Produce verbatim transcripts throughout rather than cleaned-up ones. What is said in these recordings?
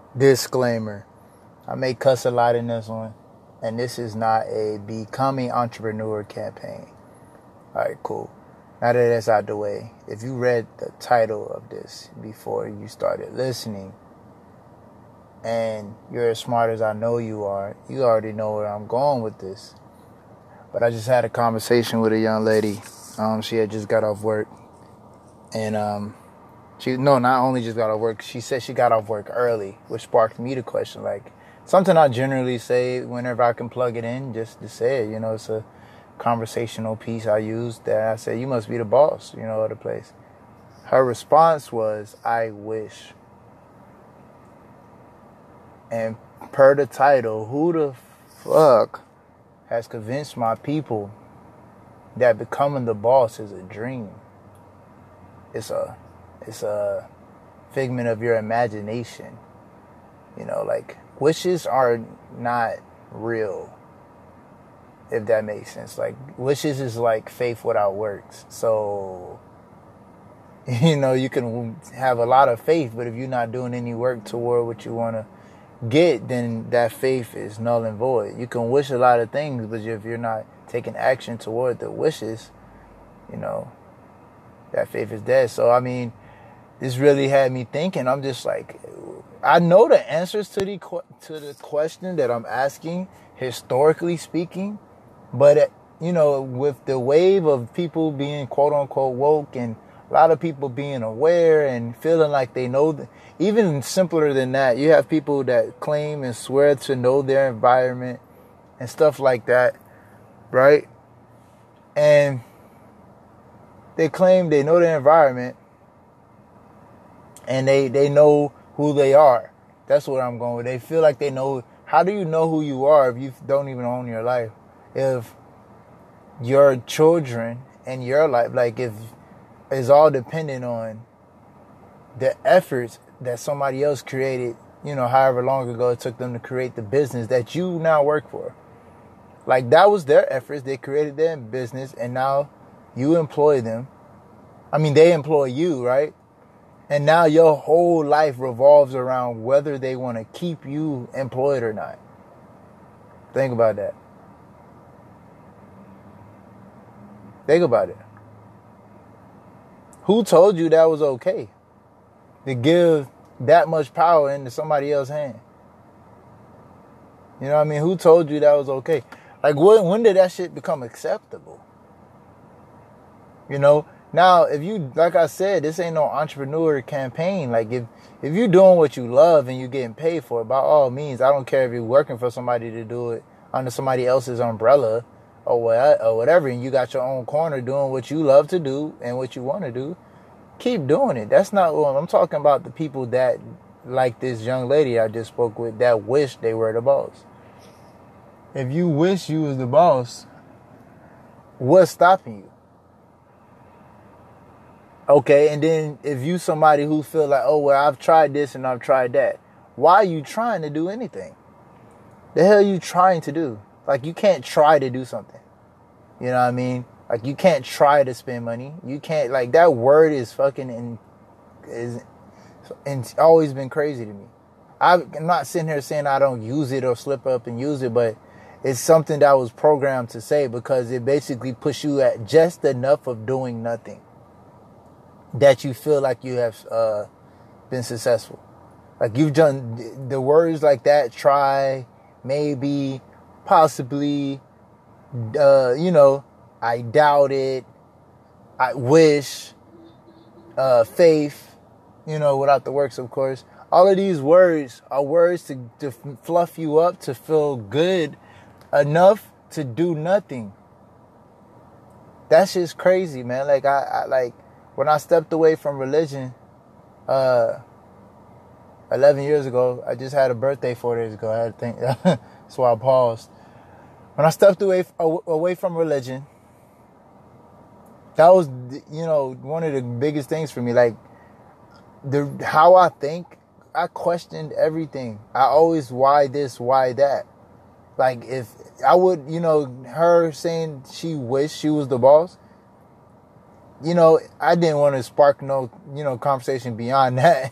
Disclaimer. I may cuss a lot in this one, and this is not a becoming entrepreneur campaign. Alright, cool. Now that that's out the way, if you read the title of this before you started listening, and you're as smart as I know you are, you already know where I'm going with this. But I just had a conversation with a young lady. Um, she had just got off work, and um, she no, not only just got off work. She said she got off work early, which sparked me to question, like, something I generally say whenever I can plug it in, just to say it. You know, it's a conversational piece I used that I said, "You must be the boss," you know, of the place. Her response was, "I wish." And per the title, who the fuck has convinced my people that becoming the boss is a dream? It's a, it's a figment of your imagination. You know, like, wishes are not real, if that makes sense. Like, wishes is like faith without works. So, you know, you can have a lot of faith, but if you're not doing any work toward what you want to get, then that faith is null and void. You can wish a lot of things, but if you're not taking action toward the wishes, you know, that faith is dead. So, I mean, this really had me thinking. I'm just like, I know the answers to the to the question that I'm asking, historically speaking, but, you know, with the wave of people being quote unquote woke and a lot of people being aware and feeling like they know, th- even simpler than that, you have people that claim and swear to know their environment and stuff like that, right? And they claim they know their environment and they, they know who they are. That's what I'm going with. They feel like they know. How do you know who you are if you don't even own your life? If your children and your life, like, if is all dependent on the efforts that somebody else created, you know, however long ago it took them to create the business that you now work for. Like, that was their efforts. They created their business, and now you employ them. I mean, they employ you, right? And now your whole life revolves around whether they want to keep you employed or not. Think about that. Think about it. Who told you that was okay? To give that much power into somebody else's hand? You know what I mean? Who told you that was okay? Like, when, when did that shit become acceptable? You know? Now, if you, like I said, this ain't no entrepreneur campaign. Like, if, if you're doing what you love and you're getting paid for it, by all means, I don't care if you're working for somebody to do it under somebody else's umbrella or what, or whatever, and you got your own corner doing what you love to do and what you want to do, keep doing it. That's not what I'm talking about. The people that, like this young lady I just spoke with, that wish they were the boss. If you wish you was the boss, what's stopping you? Okay, and then if you somebody who feel like, oh, well, I've tried this and I've tried that, why are you trying to do anything? The hell are you trying to do? Like, you can't try to do something. You know what I mean? Like, you can't try to spend money. You can't, like, that word is fucking, in, is, it's always been crazy to me. I'm not sitting here saying I don't use it or slip up and use it, but it's something that was programmed to say because it basically puts you at just enough of doing nothing that you feel like you have uh, been successful. Like, you've done the words like that, try, maybe, possibly, uh, you know, I doubt it, I wish, uh, faith, you know, without the works, of course. All of these words are words to, to fluff you up, to feel good enough to do nothing. That's just crazy, man. Like, I, I like, when I stepped away from religion, uh, eleven years ago, I just had a birthday four days ago. I had to think, so I paused. When I stepped away away from religion, that was, you know, one of the biggest things for me. Like, the how I think, I questioned everything. I always, why this, why that? Like, if I would, you know, her saying she wished she was the boss, you know, I didn't want to spark no, you know, conversation beyond that.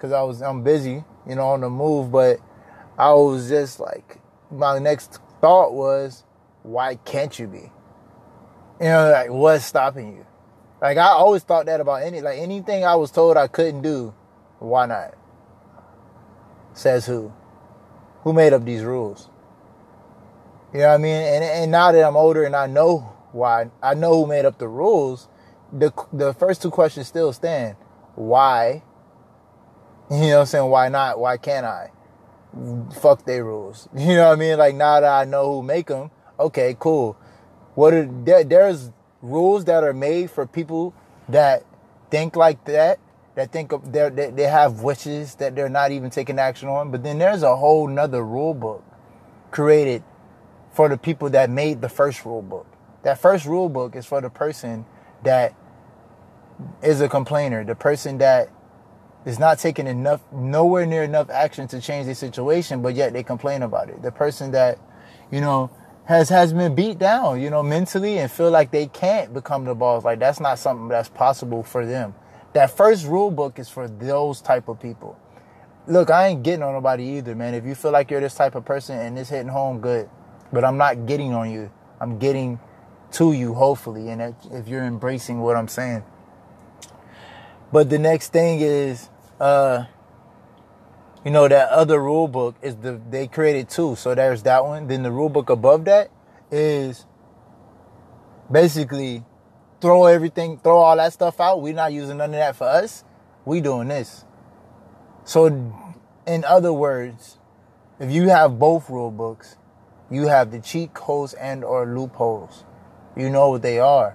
because I was I'm busy, you know, on the move. But I was just like, my next thought was, why can't you be? You know, like, what's stopping you? Like, I always thought that about any, like, anything I was told I couldn't do, why not? Says who? Who made up these rules? You know what I mean? And and now that I'm older and I know why, I know who made up the rules, the the first two questions still stand. Why? You know what I'm saying? Why not? Why can't I? Fuck their rules. You know what I mean? Like, now that I know who make them, okay, cool. What are there, there's rules that are made for people that think like that, that think of they they have wishes that they're not even taking action on. But then there's a whole nother rule book created for the people that made the first rule book. That first rule book is for the person that is a complainer, the person that is not taking enough, nowhere near enough action to change the situation, but yet they complain about it. The person that, you know, has has been beat down, you know, mentally and feel like they can't become the boss. Like, that's not something that's possible for them. That first rule book is for those type of people. Look, I ain't getting on nobody either, man. If you feel like you're this type of person and it's hitting home, good. But I'm not getting on you. I'm getting to you, hopefully, and if you're embracing what I'm saying. But the next thing is, uh, you know, that other rule book is the they created two. So there's that one. Then the rule book above that is basically throw everything, throw all that stuff out. We're not using none of that for us. We doing this. So in other words, if you have both rule books, you have the cheat codes and or loopholes. You know what they are.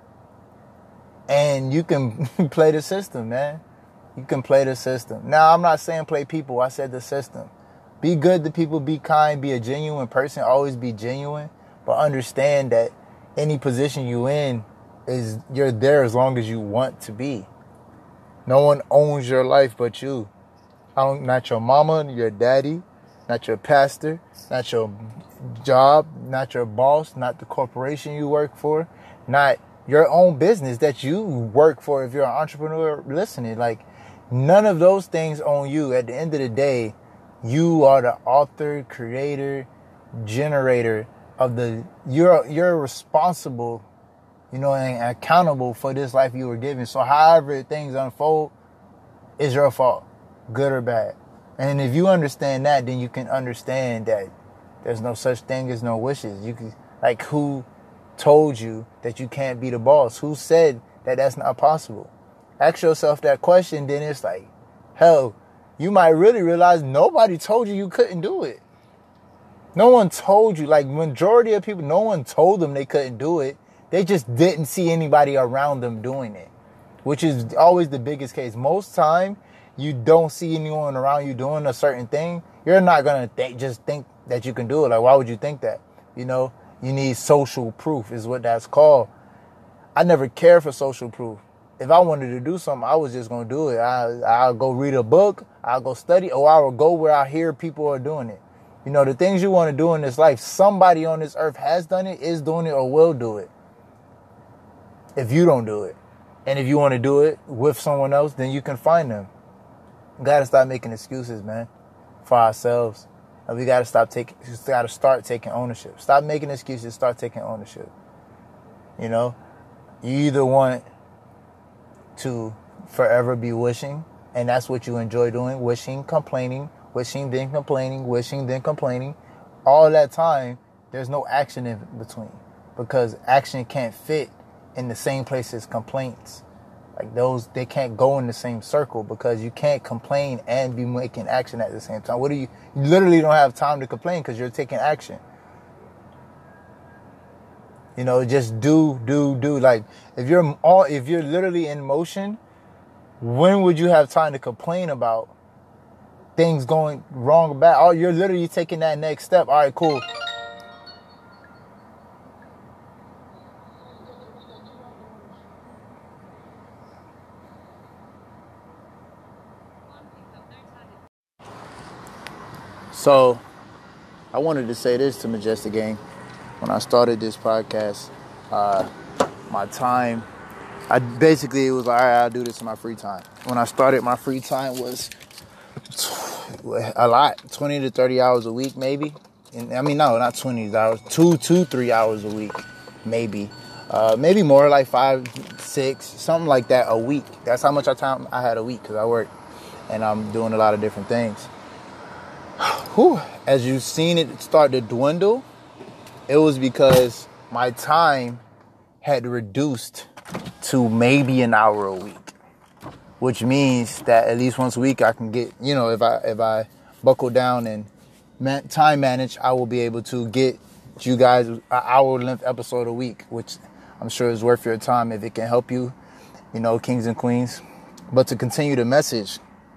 And you can play the system, man. You can play the system. Now, I'm not saying play people. I said the system. Be good to people. Be kind. Be a genuine person. Always be genuine. But understand that any position you in is you're there as long as you want to be. No one owns your life but you. I don't, not your mama, your daddy, not your pastor, not your job, not your boss, not the corporation you work for, not your own business that you work for if you're an entrepreneur listening. Like, none of those things own you. At the end of the day, you are the author, creator, generator of the, you're, you're responsible, you know, and accountable for this life you were given. So however things unfold is your fault, good or bad. And if you understand that, then you can understand that there's no such thing as no wishes. You can, like, who told you that you can't be the boss? Who said that that's not possible? Ask yourself that question, then it's like, hell, you might really realize nobody told you you couldn't do it. No one told you, like, majority of people, no one told them they couldn't do it. They just didn't see anybody around them doing it, which is always the biggest case. Most time, you don't see anyone around you doing a certain thing, you're not going to th- just think that you can do it. Like, why would you think that? You know, you need social proof is what that's called. I never cared for social proof. If I wanted to do something, I was just going to do it. I, I'll go read a book, I'll go study, or I will go where I hear people are doing it. You know, the things you want to do in this life, somebody on this earth has done it, is doing it, or will do it. If you don't do it. And if you want to do it with someone else, then you can find them. We got to stop making excuses, man, for ourselves. And we got to stop taking, got to start taking ownership. Stop making excuses, start taking ownership. You know, you either want to forever be wishing, and that's what you enjoy doing, wishing, complaining, wishing, then complaining, wishing, then complaining. All that time, there's no action in between, because action can't fit in the same place as complaints. Like, those, they can't go in the same circle, because you can't complain and be making action at the same time. What do you, you literally don't have time to complain because you're taking action. You know, just do, do, do. Like, if you're all, if you're literally in motion, when would you have time to complain about things going wrong or bad? Oh, you're literally taking that next step. All right, cool. So, I wanted to say this to Majestic Gang. When I started this podcast, uh, my time, I basically, it was like, all right, I'll do this in my free time. When I started, my free time was a lot, twenty to thirty hours a week, maybe. And, I mean, no, not twenty hours, two, two, three hours a week, maybe. Uh, maybe more, like five, six, something like that a week. That's how much time I had a week because I work and I'm doing a lot of different things. Whew. As you've seen it start to dwindle, it was because my time had reduced to maybe an hour a week, which means that at least once a week I can get, you know, if I if I buckle down and man, time manage, I will be able to get you guys an hour length episode a week, which I'm sure is worth your time if it can help you, you know, kings and queens. But to continue the message,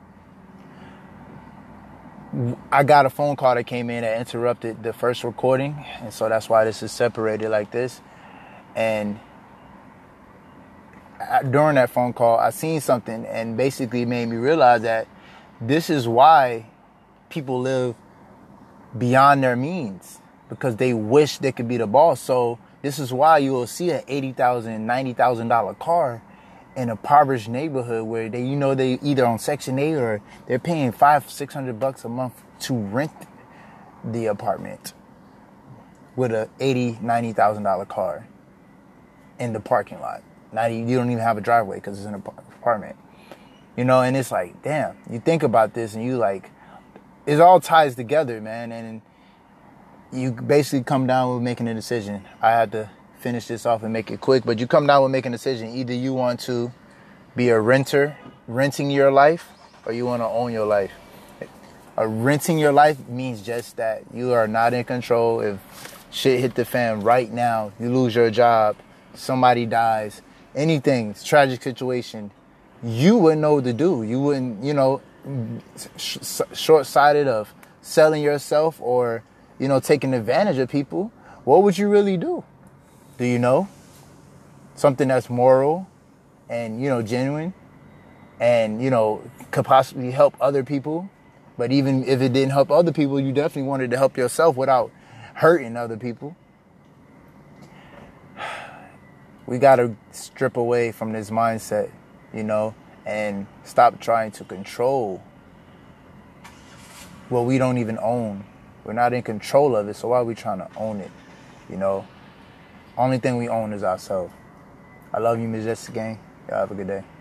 I got a phone call that came in that interrupted the first recording. And so that's why this is separated like this. And during that phone call, I seen something and basically made me realize that this is why people live beyond their means, because they wish they could be the boss. So this is why you will see an eighty thousand dollars, ninety thousand dollars car in a impoverished neighborhood where they, you know, they either on Section eight or they're paying five, six hundred bucks a month to rent the apartment with a eighty, ninety thousand dollars car in the parking lot. Not even, you don't even have a driveway because it's an apartment, you know. And it's like, damn, you think about this and you like, it all ties together, man. And you basically come down with making a decision. I had to finish this off and make it quick, but you come down with making a decision. Either you want to be a renter, renting your life, or you want to own your life. A renting your life means just that. You are not in control. If shit hit the fan right now, you lose your job, somebody dies, anything, tragic situation, you wouldn't know what to do. You wouldn't, you know, sh- short-sighted of selling yourself or, you know, taking advantage of people. What would you really do? Do you know? Something that's moral and, you know, genuine and, you know, could possibly help other people. But even if it didn't help other people, you definitely wanted to help yourself without hurting other people. We got to strip away from this mindset, you know, and stop trying to control what we don't even own. We're not in control of it, so why are we trying to own it, you know? Only thing we own is ourselves. I love you, Majestic Gang. Y'all have a good day.